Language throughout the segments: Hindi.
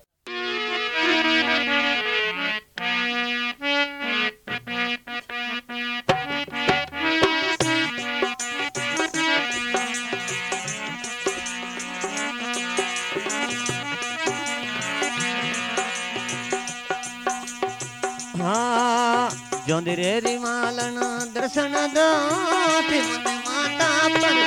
जोंदरेरी मालन दर्शन दो मन माता पर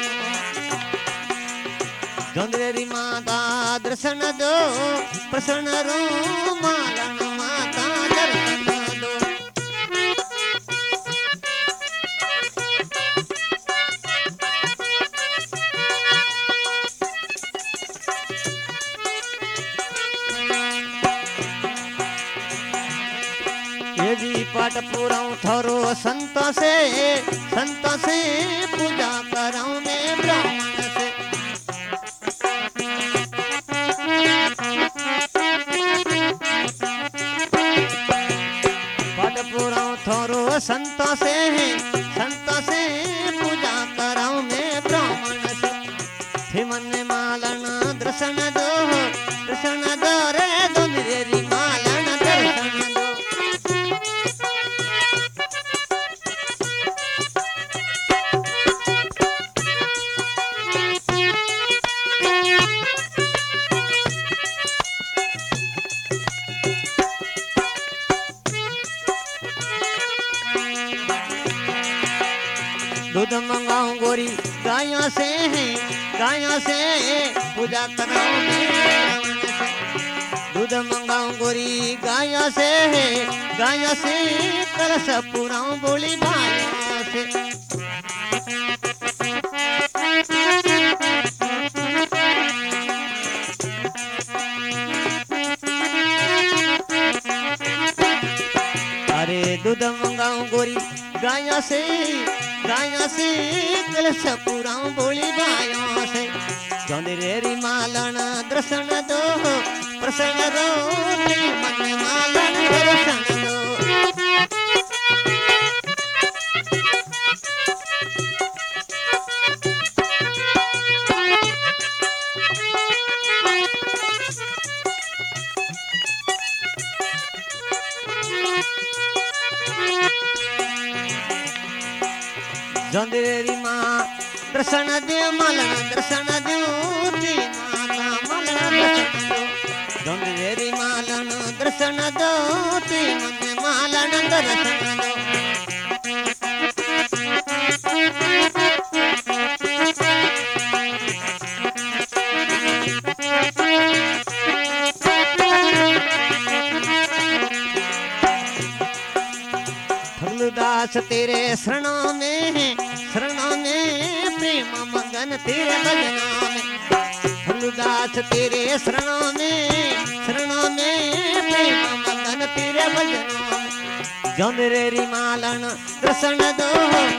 जोंदरेरी माता दर्शन दो प्रसन्न रो मालन माता दर्शन दो यदि पाठ पुराऊं थारो संत से पूजा कराऊं मैं ब्राह्मण से पाठ पुराऊं थारो संत से पूजा कराऊं मैं ब्राह्मण से थे मन मालन दर्शन दो रे दोनरेरी मालन दर्शन दो दूध मंगाऊं गोरी गायों से पूजा कराऊं मैं दूध मंगाऊं गोरी गायों से कलश पुराऊं बोली भाइयों से अरे दूध मंगाऊं गोरी गायों से कलश पुराऊं बोली भाइयों से जोंदरेरी मालन दर्शन दो प्रसन्न रो मन मालन दर्शन दो जोंदरेरी माँ दर्शन दे मालन दर्शन दो माता मालन दर्शन दो जोंदरेरी मालन दर्शन दो मन मालन दर्शन दो फगलुदास तेरे शरणों में प्रेम मगन तेरे भजनों में फगलुदास तेरे शरणों में प्रेम मगन तेरे भजनों में जोंदरेरी मालन दर्शन दो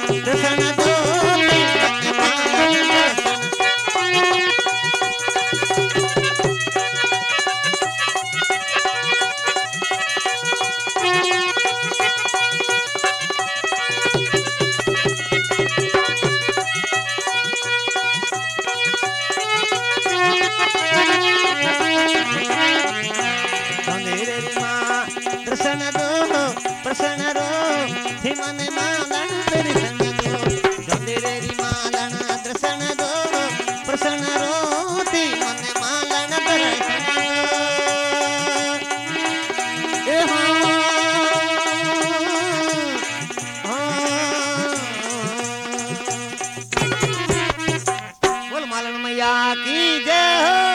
प्रसन्न रो थे मन मालन दर्शन दो जोंदरेरी मालन दर्शन दो प्रसन्न रो थे मन मालन दर्शन दो बोल मालन मैया की जय हो।